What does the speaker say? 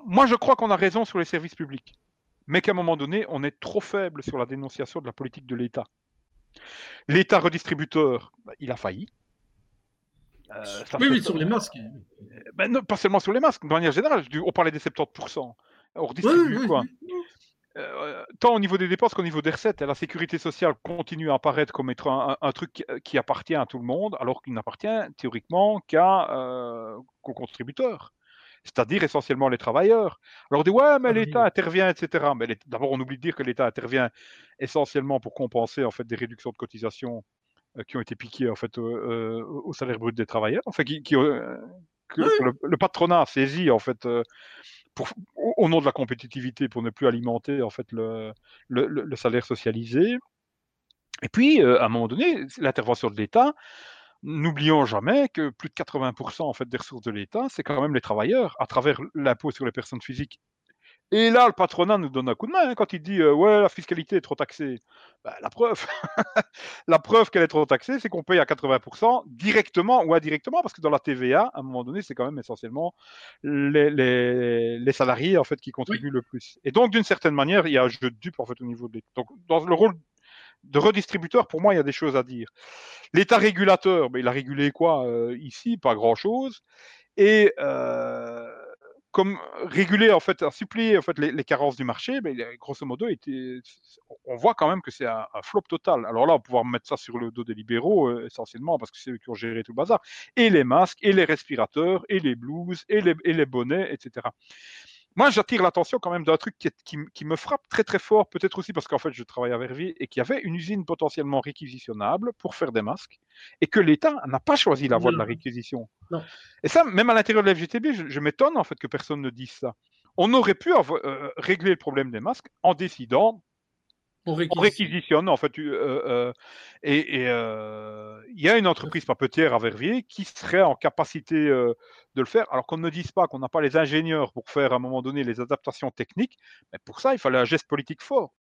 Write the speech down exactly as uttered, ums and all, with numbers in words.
moi, je crois qu'on a raison sur les services publics, mais qu'à un moment donné, on est trop faible sur la dénonciation de la politique de l'État. L'État redistributeur, bah, il a failli. Euh, ça Oui, fait, oui, sur les masques. euh, ben, non, pas seulement sur les masques, de manière générale. On parlait des soixante-dix pour cent. On Oui, redistribue oui, quoi? oui. Euh, tant au niveau des dépenses qu'au niveau des recettes. La sécurité sociale continue à apparaître comme être un, un- un truc qui, qui appartient à tout le monde, alors qu'il n'appartient théoriquement qu'à, euh, qu'aux contributeurs, c'est-à-dire essentiellement les travailleurs. Alors on dit ouais, mais l'État Salariés. intervient, et cetera. Mais l'État- d'abord, on oublie de dire que l'État intervient essentiellement pour compenser en fait des réductions de cotisations euh, qui ont été piquées en fait euh, euh, au salaire brut des travailleurs, enfin qui, qui, euh, que, Oui, que le, le patronat a saisi en fait euh, pour, au, au nom de la compétitivité pour ne plus alimenter en fait le, le, le- le salaire socialisé. Et puis, euh, à un moment donné, l'intervention de l'État, n'oublions jamais que plus de quatre-vingts pour cent en fait des ressources de l'État, c'est quand même les travailleurs, à travers l'impôt sur les personnes physiques. Et là, le patronat nous donne un coup de main hein, quand il dit euh, ouais, la fiscalité est trop taxée. Bah, la preuve, la preuve qu'elle est trop taxée, c'est qu'on paye à quatre-vingts pour cent directement ou indirectement, parce que dans la T V A, à un moment donné, c'est quand même essentiellement les, les, les salariés en fait qui oui. contribuent le plus. Et donc, d'une certaine manière, il y a un jeu de dupes en fait au niveau de l'État. Donc, dans le rôle de redistributeur, pour moi, il y a des choses à dire. L'État régulateur, ben, il a régulé quoi euh, ici? Pas grand-chose. Et euh, comme réguler, en fait, suppléer en fait, les, les carences du marché, ben, grosso modo, était, on voit quand même que c'est un, un, flop total. Alors là, on va pouvoir mettre ça sur le dos des libéraux, euh, essentiellement, parce que c'est eux qui ont géré tout le bazar. Et les masques, et les respirateurs, et les blouses, et les, et les bonnets, et cetera. Moi, j'attire l'attention quand même d'un truc qui, est, qui, qui, me frappe très très fort, peut-être aussi parce qu'en fait, je travaille à Verviers et qu'il y avait une usine potentiellement réquisitionnable pour faire des masques et que l'État n'a pas choisi la voie de la réquisition. Non. Et ça, même à l'intérieur de la F G T B, je, je m'étonne en fait que personne ne dise ça. On aurait pu avoir, euh, régler le problème des masques en décidant On on réquisitionne. réquisitionne en fait, euh, euh, et il euh, y a une entreprise papetière à Verviers qui serait en capacité euh, de le faire, alors qu'on ne me dise pas qu'on n'a pas les ingénieurs pour faire à un moment donné les adaptations techniques, mais pour ça il fallait un geste politique fort.